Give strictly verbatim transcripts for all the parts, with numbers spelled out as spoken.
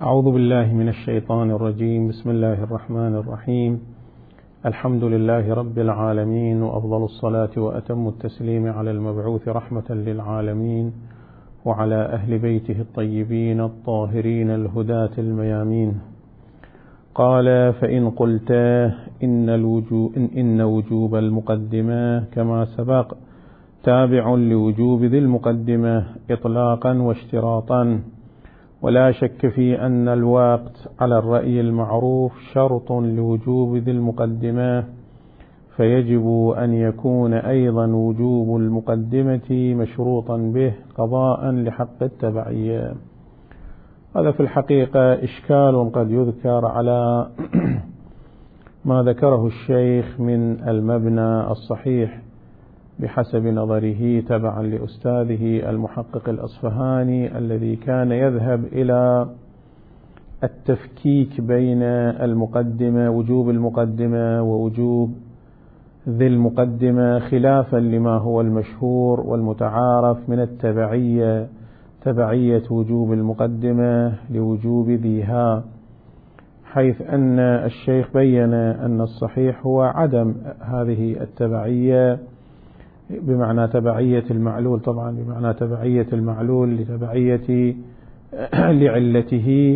أعوذ بالله من الشيطان الرجيم. بسم الله الرحمن الرحيم. الحمد لله رب العالمين، وأفضل الصلاة وأتم التسليم على المبعوث رحمة للعالمين وعلى أهل بيته الطيبين الطاهرين الهداة الميامين. قال: فإن قلت إن, الوجوب إن, إن وجوب المقدمة كما سبق تابع لوجوب ذي المقدمة إطلاقا واشتراطا، ولا شك في أن الوقت على الرأي المعروف شرط لوجوب ذي المقدمة، فيجب أن يكون أيضا وجوب المقدمة مشروطا به قضاء لحق التبعية. هذا في الحقيقة إشكال قد يذكر على ما ذكره الشيخ من المبنى الصحيح بحسب نظره تبعا لأستاذه المحقق الأصفهاني، الذي كان يذهب إلى التفكيك بين المقدمة وجوب المقدمة ووجوب ذي المقدمة، خلافا لما هو المشهور والمتعارف من التبعية، تبعية وجوب المقدمة لوجوب ذيها، حيث أن الشيخ بين أن الصحيح هو عدم هذه التبعية، بمعنى تبعية المعلول، طبعا بمعنى تبعية المعلول لتبعية لعلته،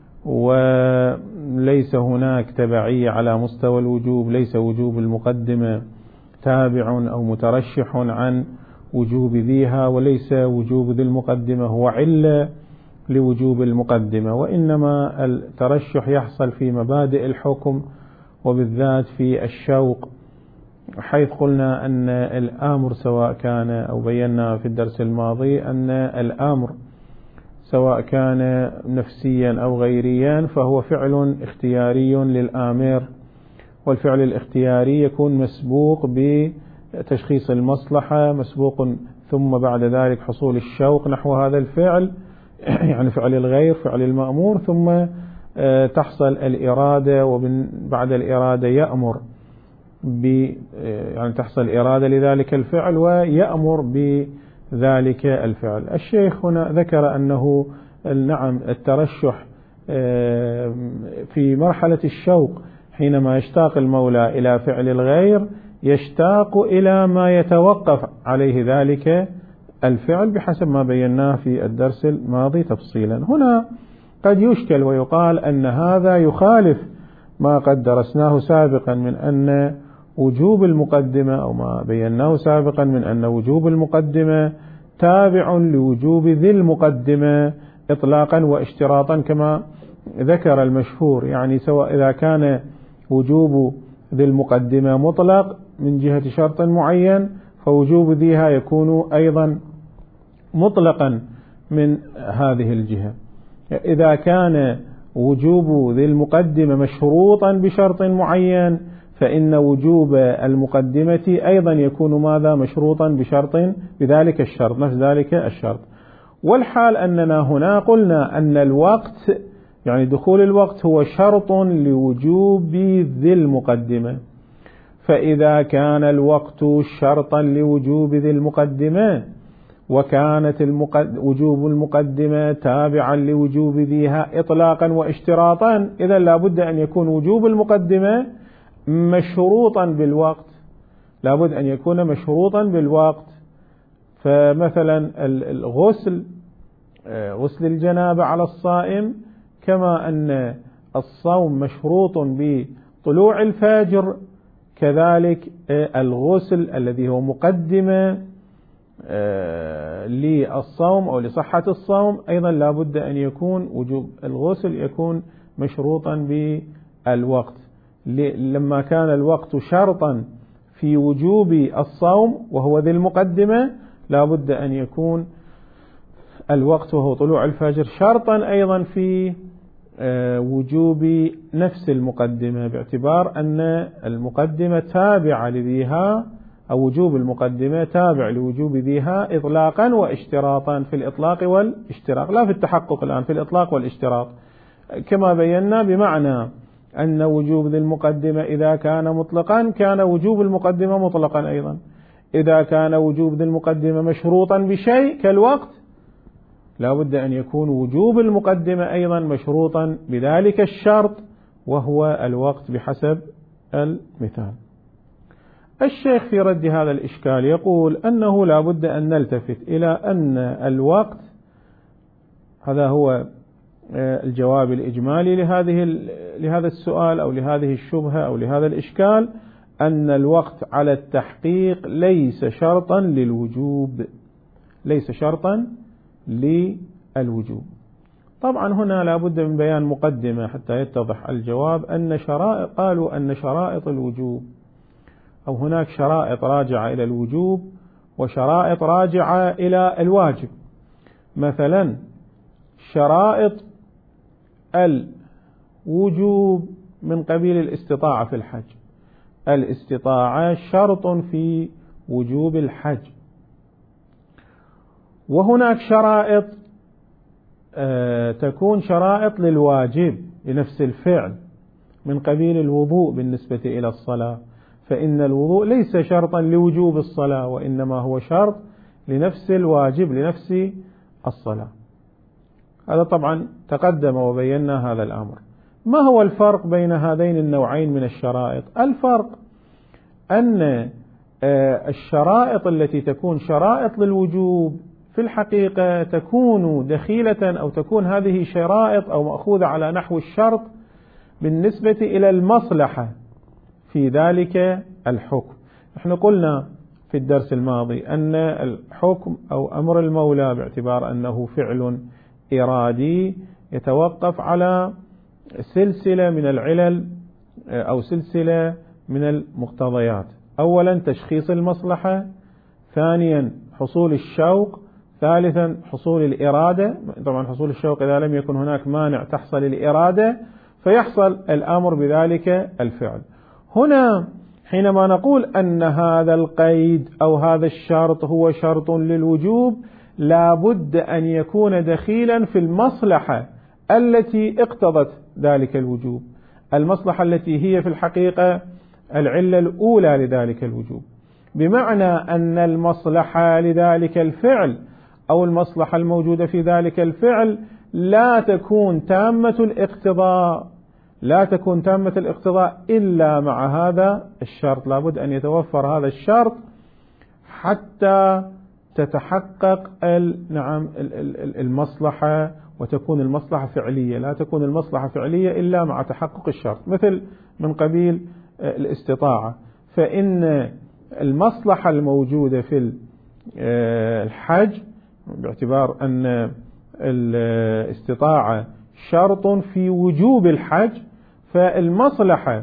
وليس هناك تبعية على مستوى الوجوب، ليس وجوب المقدمة تابع أو مترشح عن وجوب ذيها، وليس وجوب ذي المقدمة هو علة لوجوب المقدمة، وإنما الترشح يحصل في مبادئ الحكم وبالذات في الشوق، حيث قلنا أن الآمر سواء كان، أو بينا في الدرس الماضي أن الآمر سواء كان نفسيا أو غيريا فهو فعل اختياري للآمر، والفعل الاختياري يكون مسبوق بتشخيص المصلحة، مسبوق ثم بعد ذلك حصول الشوق نحو هذا الفعل، يعني فعل الغير، فعل المأمور، ثم تحصل الإرادة، وبعد الإرادة يأمر ب يعني تحصل إرادة لذلك الفعل ويأمر بذلك الفعل. الشيخ هنا ذكر أنه نعم الترشح في مرحلة الشوق، حينما يشتاق المولى إلى فعل الغير يشتاق إلى ما يتوقف عليه ذلك الفعل بحسب ما بيناه في الدرس الماضي تفصيلا. هنا قد يشكل ويقال أن هذا يخالف ما قد درسناه سابقا من أن وجوب المقدمة، أو ما بيناه سابقا من أن وجوب المقدمة تابع لوجوب ذي المقدمة إطلاقا واشتراطا كما ذكر المشهور، يعني سواء إذا كان وجوب ذي المقدمة مطلق من جهة شرط معين، فوجوب ذيها يكون أيضا مطلقا من هذه الجهة. إذا كان وجوب ذي المقدمة مشروطا بشرط معين، فإن وجوب المقدمة أيضا يكون ماذا؟ مشروطا بشرط بذلك الشرط، نفس ذلك الشرط. والحال أننا هنا قلنا أن الوقت، يعني دخول الوقت، هو شرط لوجوب ذي المقدمة، فإذا كان الوقت شرطا لوجوب ذي المقدمة وكانت المقد... وجوب المقدمة تابعا لوجوب ذيها إطلاقا واشتراطا، إذا لابد أن يكون وجوب المقدمة مشروطا بالوقت، لابد أن يكون مشروطا بالوقت. فمثلا الغسل، غسل الجنابة على الصائم، كما أن الصوم مشروط بطلوع الفجر، كذلك الغسل الذي هو مقدمة للصوم أو لصحة الصوم أيضا لابد أن يكون وجوب الغسل يكون مشروطا بالوقت. لما كان الوقت شرطا في وجوب الصوم وهو ذي المقدمة، لابد أن يكون الوقت وهو طلوع الفجر شرطا أيضا في وجوب نفس المقدمة، باعتبار أن المقدمة تابعة لذيها، أو وجوب المقدمة تابع لوجوب ذيها إطلاقا واشتراطا، في الإطلاق والاشتراط، لا في التحقق الآن، في الإطلاق والاشتراط كما بينا، بمعنى أن وجوب ذي المقدمة إذا كان مطلقا كان وجوب المقدمة مطلقا أيضا، إذا كان وجوب ذي المقدمة مشروطا بشيء كالوقت لا بد أن يكون وجوب المقدمة أيضا مشروطا بذلك الشرط وهو الوقت بحسب المثال. الشيخ في رد هذا الإشكال يقول أنه لا بد أن نلتفت إلى أن الوقت، هذا هو الجواب الإجمالي لهذه لهذا السؤال أو لهذه الشبهة أو لهذا الإشكال، أن الوقت على التحقيق ليس شرطا للوجوب، ليس شرطا للوجوب. طبعا هنا لا بد من بيان مقدمة حتى يتضح الجواب. أن شرائط قالوا أن شرائط الوجوب، أو هناك شرائط راجعة إلى الوجوب وشرائط راجعة إلى الواجب. مثلا شرائط الوجوب من قبيل الاستطاعة في الحج، الاستطاعة شرط في وجوب الحج. وهناك شرائط آه تكون شرائط للواجب لنفس الفعل من قبيل الوضوء بالنسبة إلى الصلاة، فإن الوضوء ليس شرطا لوجوب الصلاة وإنما هو شرط لنفس الواجب لنفس الصلاة. هذا طبعا تقدم وبينا هذا الأمر. ما هو الفرق بين هذين النوعين من الشرائط؟ الفرق أن الشرائط التي تكون شرائط للوجوب في الحقيقة تكون دخيلة أو تكون هذه شرائط أو مأخوذة على نحو الشرط بالنسبة إلى المصلحة في ذلك الحكم. نحن قلنا في الدرس الماضي أن الحكم أو أمر المولى باعتبار أنه فعل إرادي يتوقف على سلسلة من العلل أو سلسلة من المقتضيات. أولا تشخيص المصلحة، ثانيا حصول الشوق، ثالثا حصول الإرادة. طبعا حصول الشوق إذا لم يكن هناك مانع تحصل الإرادة فيحصل الأمر بذلك الفعل. هنا حينما نقول أن هذا القيد أو هذا الشرط هو شرط للوجوب لا بد أن يكون دخيلا في المصلحة التي اقتضت ذلك الوجوب، المصلحة التي هي في الحقيقة العلة الأولى لذلك الوجوب، بمعنى أن المصلحة لذلك الفعل أو المصلحة الموجودة في ذلك الفعل لا تكون تامة الاقتضاء، لا تكون تامة الاقتضاء إلا مع هذا الشرط. لا بد أن يتوفر هذا الشرط حتى تتحقق نعم المصلحة وتكون المصلحة فعلية. لا تكون المصلحة فعلية إلا مع تحقق الشرط، مثل من قبيل الاستطاعة، فإن المصلحة الموجودة في الحج باعتبار أن الاستطاعة شرط في وجوب الحج، فالمصلحة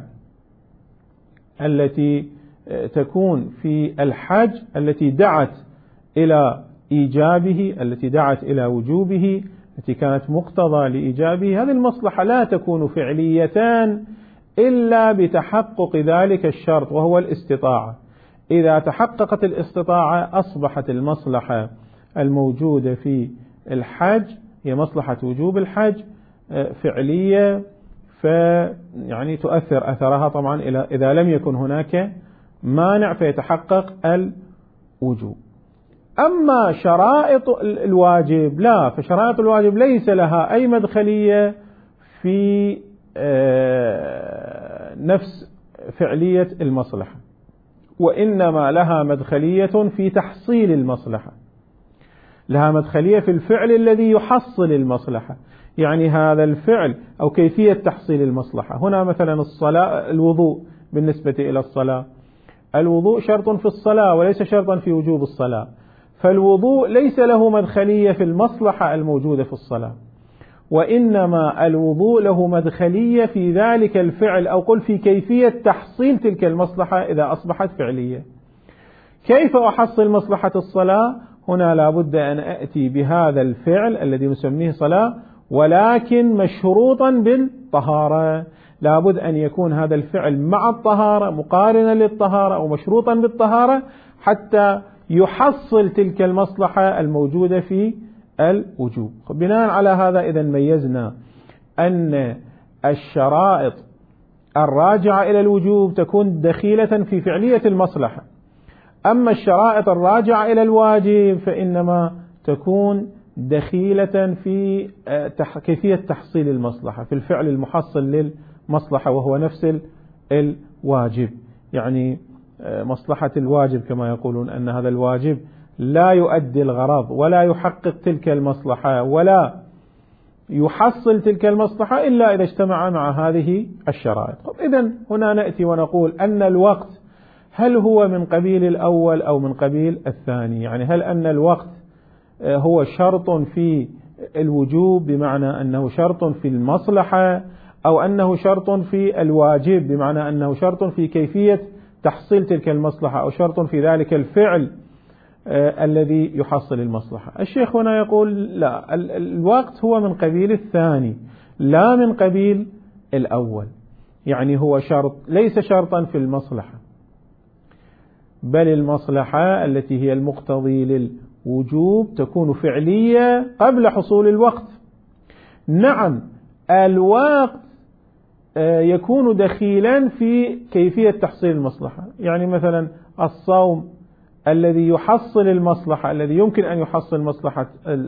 التي تكون في الحج التي دعت إلى إيجابه، التي دعت إلى وجوبه، التي كانت مقتضى لإيجابه، هذه المصلحة لا تكون فعليتان إلا بتحقق ذلك الشرط وهو الاستطاعة. إذا تحققت الاستطاعة أصبحت المصلحة الموجودة في الحج هي مصلحة وجوب الحج فعلية، فيعني تؤثر أثرها طبعا إذا لم يكن هناك مانع فيتحقق الوجوب. أما شرائط الواجب لا، فشرائط الواجب ليس لها أي مدخلية في نفس فعلية المصلحة، وإنما لها مدخلية في تحصيل المصلحة، لها مدخلية في الفعل الذي يحصل المصلحة، يعني هذا الفعل أو كيفية تحصيل المصلحة. هنا مثلا الصلاة، الوضوء بالنسبة إلى الصلاة، الوضوء شرط في الصلاة وليس شرطا في وجوب الصلاة، فالوضوء ليس له مدخلية في المصلحة الموجودة في الصلاة، وإنما الوضوء له مدخلية في ذلك الفعل أو قل في كيفية تحصيل تلك المصلحة إذا أصبحت فعلية. كيف أحصل مصلحة الصلاة؟ هنا لا بد أن أأتي بهذا الفعل الذي نسميه صلاة، ولكن مشروطا بالطهارة. لا بد أن يكون هذا الفعل مع الطهارة، مقارنا للطهارة أو مشروطا بالطهارة، حتى يحصل تلك المصلحة الموجودة في الوجوب. بناء على هذا إذا ميزنا أن الشرائط الراجعة إلى الوجوب تكون دخيلة في فعلية المصلحة، أما الشرائط الراجعة إلى الواجب فإنما تكون دخيلة في كيفية تحصيل المصلحة، في الفعل المحصل للمصلحة وهو نفس الواجب. يعني مصلحة الواجب كما يقولون أن هذا الواجب لا يؤدي الغرض ولا يحقق تلك المصلحة ولا يحصل تلك المصلحة إلا إذا اجتمع مع هذه الشرائط. إذن هنا نأتي ونقول أن الوقت هل هو من قبيل الأول أو من قبيل الثاني؟ يعني هل أن الوقت هو شرط في الوجوب بمعنى أنه شرط في المصلحة، أو أنه شرط في الواجب بمعنى أنه شرط في كيفية تحصيل تلك المصلحة، أو شرط في ذلك الفعل آه الذي يحصل المصلحة؟ الشيخ هنا يقول لا، الوقت هو من قبيل الثاني لا من قبيل الأول. يعني هو شرط ليس شرطا في المصلحة، بل المصلحة التي هي المقتضي للوجوب تكون فعلية قبل حصول الوقت. نعم، الوقت يكون دخيلا في كيفية تحصيل المصلحة. يعني مثلا الصوم الذي يحصل المصلحة، الذي يمكن أن يحصل مصلحة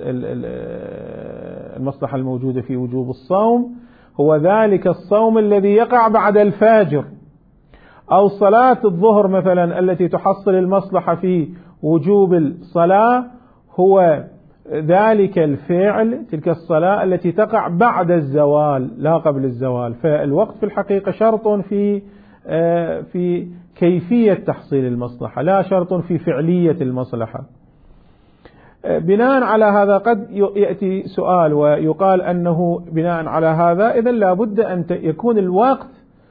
المصلحة الموجودة في وجوب الصوم، هو ذلك الصوم الذي يقع بعد الفجر. أو صلاة الظهر مثلا التي تحصل المصلحة في وجوب الصلاة، هو ذلك الفعل، تلك الصلاة التي تقع بعد الزوال لا قبل الزوال. فالوقت في الحقيقة شرط في في كيفية تحصيل المصلحة، لا شرط في فعلية المصلحة. بناء على هذا قد يأتي سؤال ويقال أنه بناء على هذا إذن لا بد أن يكون الوقت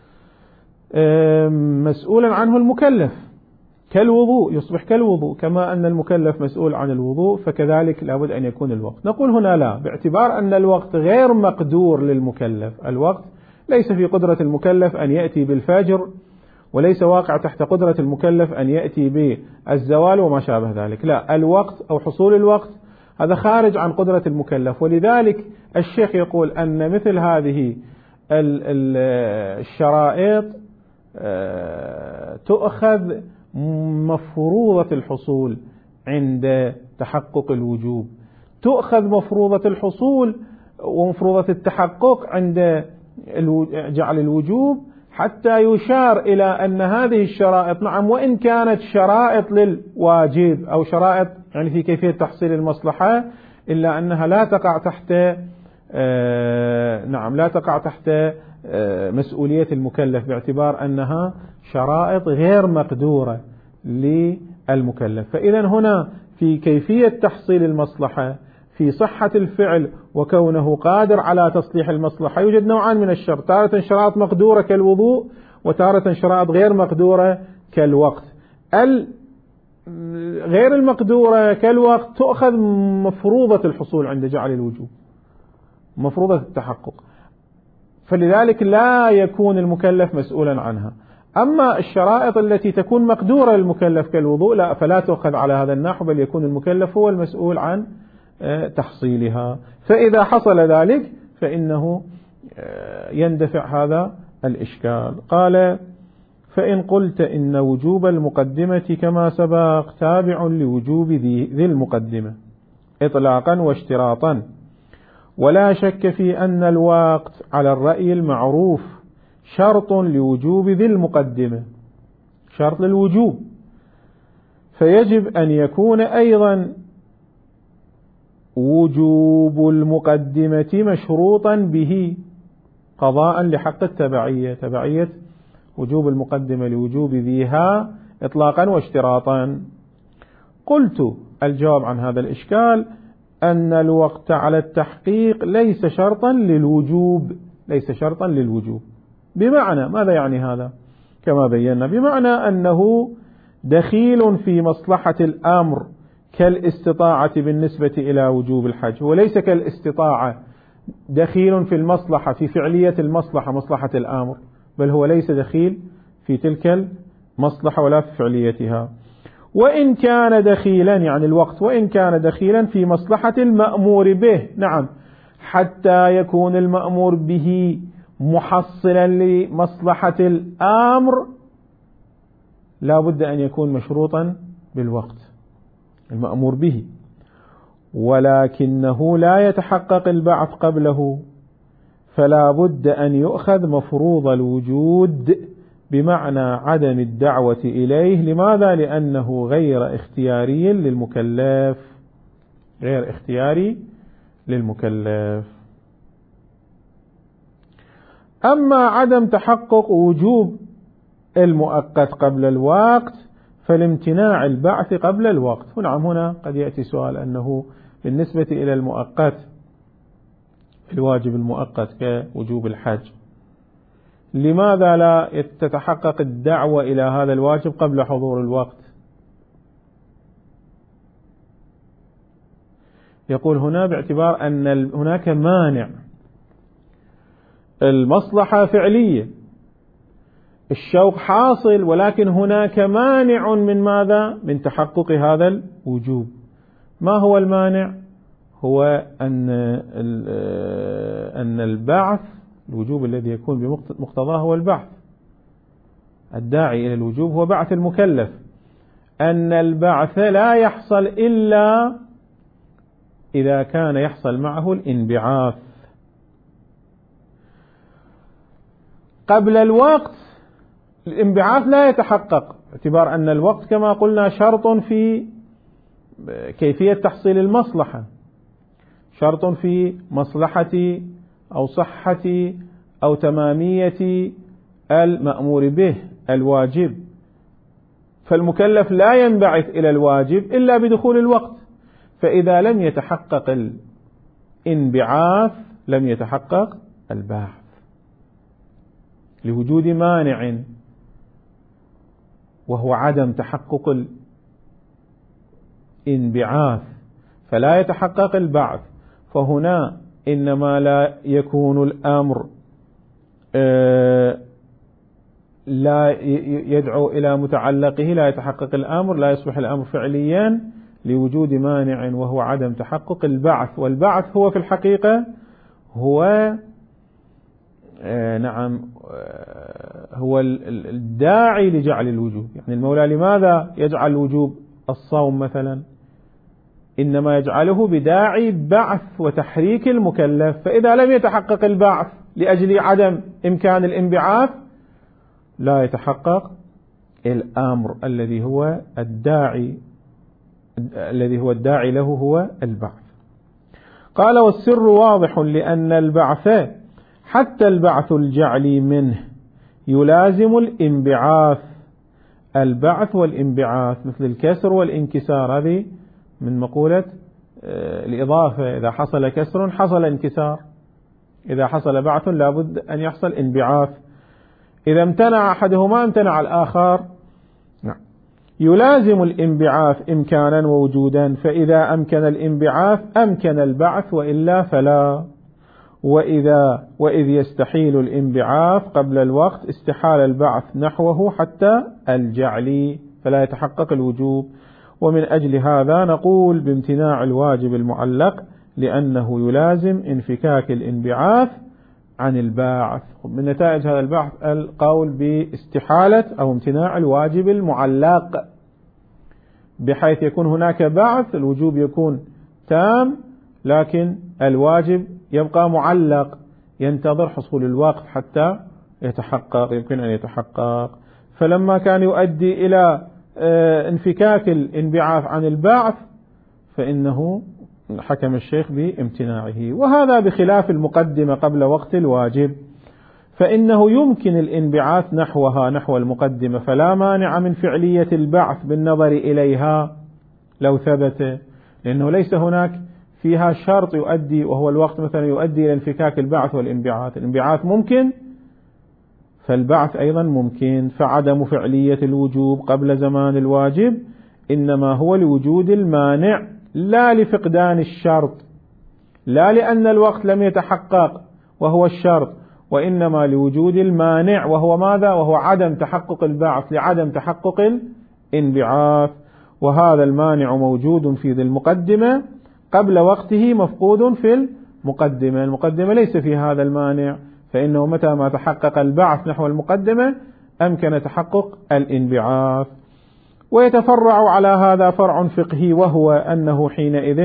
مسؤولا عنه المكلف، كالوضوء يصبح كالوضوء، كما أن المكلف مسؤول عن الوضوء فكذلك لابد أن يكون الوقت. نقول هنا لا، باعتبار أن الوقت غير مقدور للمكلف. الوقت ليس في قدرة المكلف أن يأتي بالفجر، وليس واقع تحت قدرة المكلف أن يأتي بالزوال وما شابه ذلك. لا، الوقت أو حصول الوقت هذا خارج عن قدرة المكلف. ولذلك الشيخ يقول أن مثل هذه الشرائط تؤخذ مفروضة الحصول عند تحقق الوجوب، تؤخذ مفروضة الحصول ومفروضة التحقق عند جعل الوجوب، حتى يشار إلى أن هذه الشرائط نعم وإن كانت شرائط للواجب أو شرائط يعني في كيفية تحصيل المصلحة، إلا أنها لا تقع تحت آه نعم لا تقع تحت آه مسؤولية المكلف، باعتبار أنها شرائط غير مقدورة للمكلف. فإذا هنا في كيفية تحصيل المصلحة، في صحة الفعل وكونه قادر على تصليح المصلحة، يوجد نوعان من الشرط، تارة شرائط مقدورة كالوضوء، وتارة شرائط غير مقدورة كالوقت. غير المقدورة كالوقت تؤخذ مفروضة الحصول عند جعل الوجوب، مفروضة التحقق، فلذلك لا يكون المكلف مسؤولا عنها. أما الشرائط التي تكون مقدورة للمكلف كالوضوء لا، فلا تؤخذ على هذا النحو، بل يكون المكلف هو المسؤول عن تحصيلها. فإذا حصل ذلك فإنه يندفع هذا الإشكال. قال: فإن قلت إن وجوب المقدمة كما سبق تابع لوجوب ذي المقدمة إطلاقا واشتراطا، ولا شك في أن الوقت على الرأي المعروف شرط لوجوب ذي المقدمة، شرط للوجوب، فيجب أن يكون أيضا وجوب المقدمة مشروطا به قضاء لحق التبعية، تبعية وجوب المقدمة لوجوب ذيها إطلاقا واشتراطا. قلت: الجواب عن هذا الإشكال أن الوقت على التحقيق ليس شرطا للوجوب، ليس شرطا للوجوب. بمعنى ماذا يعني هذا؟ كما بينا، بمعنى أنه دخيل في مصلحة الأمر كالاستطاعة بالنسبة إلى وجوب الحج، وليس كالاستطاعة دخيل في المصلحة في فعلية المصلحة مصلحة الأمر، بل هو ليس دخيل في تلك المصلحة ولا في فعليتها. وإن كان دخيلا يعني الوقت، وإن كان دخيلا في مصلحة المأمور به، نعم، حتى يكون المأمور به محصلا لمصلحة الأمر لا بد أن يكون مشروطا بالوقت المأمور به. ولكنه لا يتحقق البعث قبله، فلا بد أن يؤخذ مفروض الوجود بمعنى عدم الدعوة إليه. لماذا؟ لأنه غير اختياري للمكلف، غير اختياري للمكلف. أما عدم تحقق وجوب المؤقت قبل الوقت فلامتناع البعث قبل الوقت. ونعم هنا قد يأتي سؤال أنه بالنسبة إلى المؤقت، الواجب المؤقت كوجوب الحج، لماذا لا تتحقق الدعوة إلى هذا الواجب قبل حضور الوقت؟ يقول هنا باعتبار أن هناك مانع، المصلحة فعلية، الشوق حاصل، ولكن هناك مانع من ماذا؟ من تحقق هذا الوجوب. ما هو المانع؟ هو أن أن البعث، الوجوب الذي يكون بمقتضاه هو البعث، الداعي إلى الوجوب هو بعث المكلف، أن البعث لا يحصل إلا إذا كان يحصل معه الانبعاث. قبل الوقت الانبعاث لا يتحقق، باعتبار أن الوقت كما قلنا شرط في كيفية تحصيل المصلحة، شرط في مصلحة أو صحة أو تمامية المأمور به الواجب، فالمكلف لا ينبعث إلى الواجب إلا بدخول الوقت. فإذا لم يتحقق الانبعاث لم يتحقق البعث لوجود مانع وهو عدم تحقق الانبعاث، فلا يتحقق البعث. فهنا إنما لا يكون الأمر لا يدعو إلى متعلقه، لا يتحقق الأمر، لا يصبح الأمر فعليا لوجود مانع وهو عدم تحقق البعث. والبعث هو في الحقيقة هو نعم هو الداعي لجعل الوجوب. يعني المولى لماذا يجعل الوجوب الصوم مثلا؟ إنما يجعله بداعي بعث وتحريك المكلف. فإذا لم يتحقق البعث لأجل عدم إمكان الانبعاث لا يتحقق الأمر الذي هو الداعي الذي هو الداعي له هو البعث. قال: والسر واضح لأن البعث حتى البعث الجعلي منه يلازم الانبعاث. البعث والانبعاث مثل الكسر والانكسار، هذه من مقولة الإضافة، إذا حصل كسر حصل انكسار، إذا حصل بعث لابد أن يحصل انبعاث، إذا امتنع أحدهما امتنع الآخر. يلازم الانبعاث إمكانا ووجودا، فإذا أمكن الانبعاث أمكن البعث وإلا فلا. وإذا وإذ يستحيل الانبعاث قبل الوقت استحال البعث نحوه حتى الجعل فلا يتحقق الوجوب. ومن أجل هذا نقول بامتناع الواجب المعلق لأنه يلازم انفكاك الانبعاث عن الباعث. من نتائج هذا البحث القول باستحالة أو امتناع الواجب المعلق، بحيث يكون هناك بعث، الوجوب يكون تام لكن الواجب يبقى معلق، ينتظر حصول الوقت حتى يتحقق، يمكن أن يتحقق. فلما كان يؤدي إلى انفكاك الانبعاث عن البعث فإنه حكم الشيخ بامتناعه. وهذا بخلاف المقدمة قبل وقت الواجب، فإنه يمكن الانبعاث نحوها نحو المقدمة، فلا مانع من فعلية البعث بالنظر إليها لو ثبت، لأنه ليس هناك فيها شرط يؤدي وهو الوقت مثلا يؤدي إلى انفكاك البعث والانبعاث. الانبعاث ممكن فالبعث أيضا ممكن، فعدم فعلية الوجوب قبل زمان الواجب إنما هو لوجود المانع لا لفقدان الشرط، لا لأن الوقت لم يتحقق وهو الشرط، وإنما لوجود المانع وهو ماذا؟ وهو عدم تحقق البعث، لعدم تحقق الانبعاث. وهذا المانع موجود في ذي المقدمة قبل وقته، مفقود في المقدمة. المقدمة ليس في هذا المانع، فإنه متى ما تحقق البعث نحو المقدمة أمكن تحقق الانبعاث. ويتفرع على هذا فرع فقهي، وهو أنه حينئذ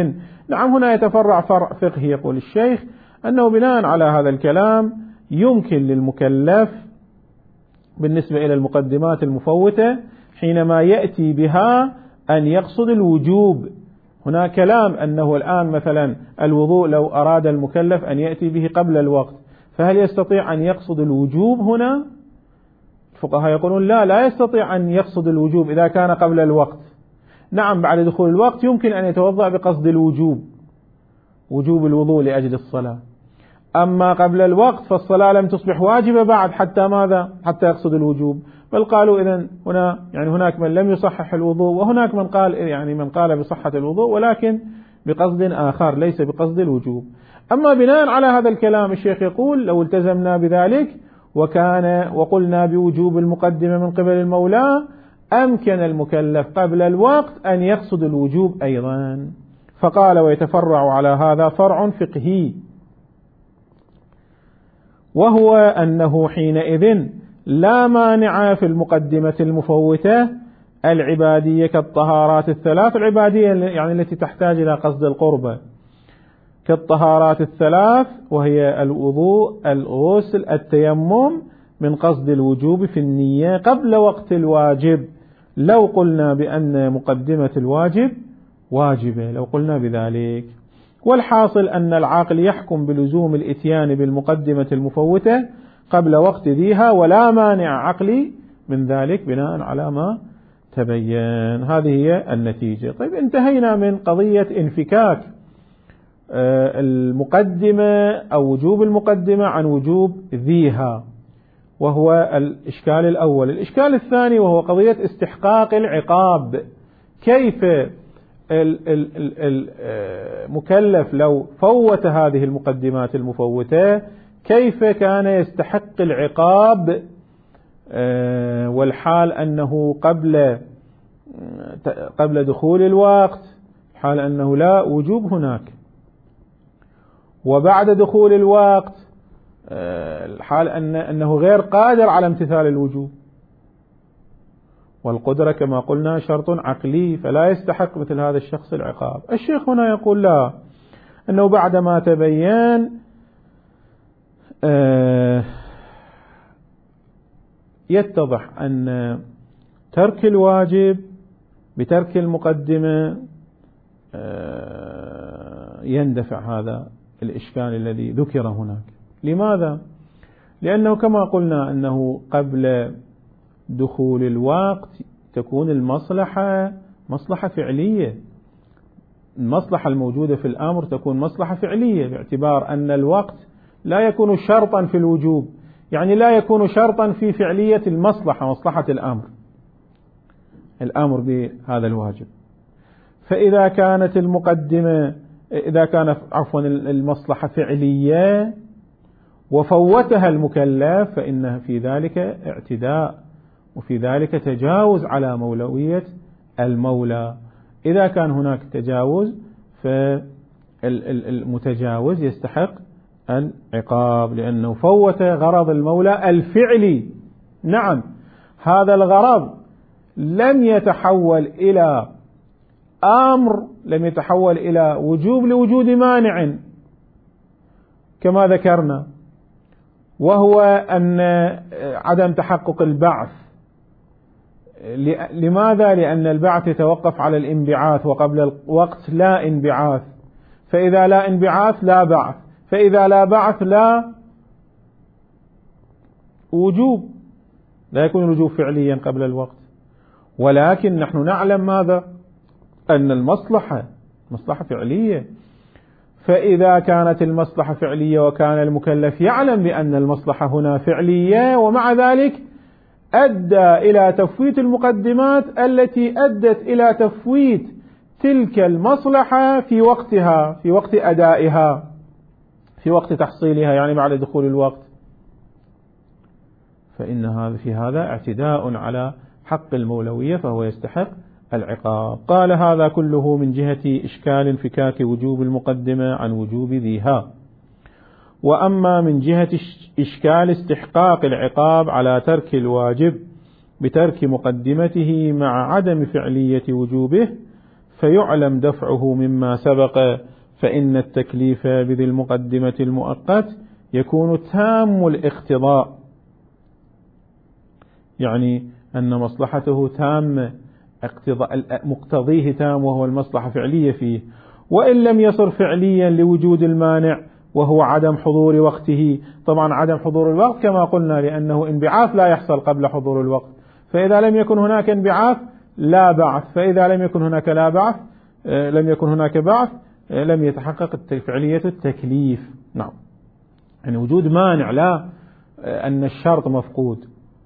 نعم هنا يتفرع فرع فقهي. يقول الشيخ أنه بناء على هذا الكلام يمكن للمكلف بالنسبة إلى المقدمات المفوتة حينما يأتي بها أن يقصد الوجوب. هنا كلام أنه الآن مثلا الوضوء لو أراد المكلف أن يأتي به قبل الوقت فهل يستطيع أن يقصد الوجوب هنا؟ الفقهاء يقولون لا لا يستطيع أن يقصد الوجوب إذا كان قبل الوقت. نعم بعد دخول الوقت يمكن أن يتوضأ بقصد الوجوب، وجوب الوضوء لأجل الصلاة. أما قبل الوقت فالصلاة لم تصبح واجبة بعد حتى ماذا؟ حتى يقصد الوجوب. بل قالوا إذن هنا يعني هناك من لم يصحح الوضوء وهناك من قال يعني من قال بصحة الوضوء ولكن بقصد آخر ليس بقصد الوجوب. أما بناء على هذا الكلام الشيخ يقول لو التزمنا بذلك وكان وقلنا بوجوب المقدمة من قبل المولى أمكن المكلف قبل الوقت أن يقصد الوجوب أيضا. فقال ويتفرع على هذا فرع فقهي، وهو أنه حينئذ لا مانع في المقدمة المفوتة العبادية كالطهارات الثلاث، العبادية يعني التي تحتاج إلى قصد القربة كالطهارات الثلاث وهي الوضوء الغسل التيمم من قصد الوجوب في النية قبل وقت الواجب. لو قلنا بأن مقدمة الواجب واجبة لو قلنا بذلك. والحاصل أن العاقل يحكم بلزوم الإتيان بالمقدمة المفوتة قبل وقت ذيها ولا مانع عقلي من ذلك بناء على ما تبين. هذه هي النتيجة. طيب انتهينا من قضية انفكاك المقدمة أو وجوب المقدمة عن وجوب ذيها، وهو الإشكال الأول. الإشكال الثاني وهو قضية استحقاق العقاب. كيف المكلف لو فوت هذه المقدمات المفوتة كيف كان يستحق العقاب، والحال أنه قبل قبل دخول الوقت، حال أنه لا وجوب هناك، وبعد دخول الوقت الحال أن أنه غير قادر على امتثال الوجوب. والقدرة كما قلنا شرط عقلي فلا يستحق مثل هذا الشخص العقاب. الشيخ هنا يقول لا، أنه بعدما تبين يتضح أن ترك الواجب بترك المقدمة يندفع هذا الإشكال الذي ذكر هناك. لماذا؟ لأنه كما قلنا أنه قبل دخول الوقت تكون المصلحة مصلحة فعلية، المصلحة الموجودة في الأمر تكون مصلحة فعلية باعتبار أن الوقت لا يكون شرطا في الوجوب، يعني لا يكون شرطا في فعلية المصلحة مصلحة الأمر الأمر بهذا الواجب. فإذا كانت المقدمة إذا كانت عفوا المصلحة فعلية وفوتها المكلف فإنها في ذلك اعتداء وفي ذلك تجاوز على مولوية المولى. إذا كان هناك تجاوز فالمتجاوز يستحق العقاب لأنه فوت غرض المولى الفعلي. نعم هذا الغرض لم يتحول إلى أمر، لم يتحول إلى وجوب لوجود مانع كما ذكرنا، وهو أن عدم تحقق البعث. لماذا؟ لأن البعث يتوقف على الانبعاث وقبل الوقت لا انبعاث، فإذا لا انبعاث لا بعث، فإذا لا بعث لا وجوب، لا يكون الوجوب فعليا قبل الوقت. ولكن نحن نعلم ماذا؟ أن المصلحة مصلحة فعلية، فإذا كانت المصلحة فعلية وكان المكلف يعلم بأن المصلحة هنا فعلية ومع ذلك أدى إلى تفويت المقدمات التي أدت إلى تفويت تلك المصلحة في وقتها، في وقت أدائها، في وقت تحصيلها، يعني بعد دخول الوقت، فإن هذا في هذا اعتداء على حق المولوية فهو يستحق العقاب. قال هذا كله من جهة إشكال انفكاك وجوب المقدمة عن وجوب ذيها. وأما من جهة إشكال استحقاق العقاب على ترك الواجب بترك مقدمته مع عدم فعلية وجوبه فيعلم دفعه مما سبق فإن التكليف بذي المقدمة المؤقت يكون تام الاقتضاء، يعني أن مصلحته تامة، مقتضيه تام وهو المصلحة فعلية فيه، وإن لم يصر فعليا لوجود المانع وهو عدم حضور وقته. طبعا عدم حضور الوقت كما قلنا لأنه انبعاث لا يحصل قبل حضور الوقت، فإذا لم يكن هناك انبعاث لا بعث، فإذا لم يكن هناك لا بعث لم يكن هناك بعث لم يتحقق فعلية التكليف. نعم، يعني وجود مانع لا أن الشرط مفقود.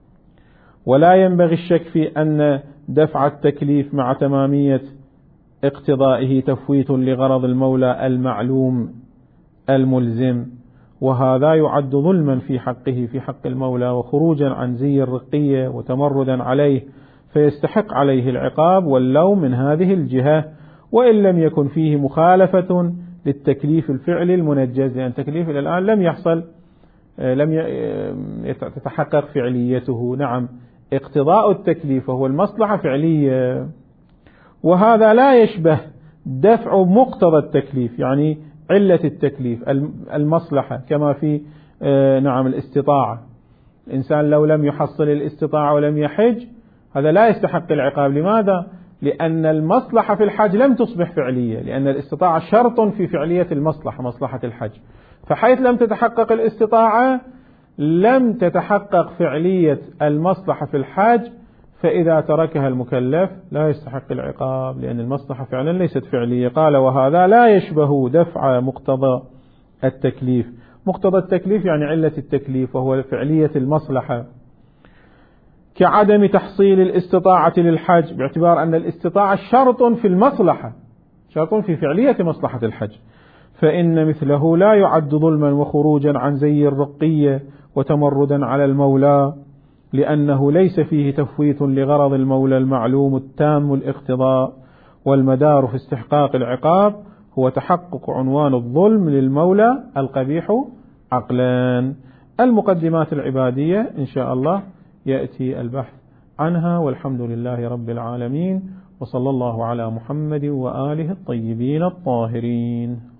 ولا ينبغي الشك في أن دفع التكليف مع تمامية اقتضائه تفويت لغرض المولى المعلوم الملزم، وهذا يعد ظلما في حقه في حق المولى وخروجا عن زي الرقية وتمردا عليه، فيستحق عليه العقاب واللوم من هذه الجهة، وإن لم يكن فيه مخالفة للتكليف الفعلي المنجز، لأن تكليف إلى الآن لم يحصل، لم تتحقق فعليته. نعم، اقتضاء التكليف وهو المصلحة فعلية، وهذا لا يشبه دفع مقتضى التكليف، يعني علة التكليف المصلحة، كما في نعم الاستطاعة. الإنسان لو لم يحصل الاستطاعة ولم يحج هذا لا يستحق العقاب. لماذا؟ لأن المصلحة في الحج لم تصبح فعلية، لأن الاستطاعة شرط في فعلية المصلحة، مصلحة الحج، فحيث لم تتحقق الاستطاعة لم تتحقق فعلية المصلحة في الحج، فإذا تركها المكلف لا يستحق العقاب لأن المصلحة فعلا ليست فعلية. قال وهذا لا يشبه دفع مقتضى التكليف. مقتضى التكليف يعني علة التكليف وهو فعلية المصلحة، كعدم تحصيل الاستطاعة للحج، باعتبار أن الاستطاعة شرط في المصلحة، شرط في فعلية مصلحة الحج، فإن مثله لا يعد ظلما وخروجا عن زي الرقية وتمردا على المولى، لأنه ليس فيه تفويت لغرض المولى المعلوم التام الاقتضاء، والمدار في استحقاق العقاب هو تحقق عنوان الظلم للمولى القبيح عقلان. المقدمات العبادية إن شاء الله يأتي البحث عنها، والحمد لله رب العالمين، وصلى الله على محمد وآله الطيبين الطاهرين.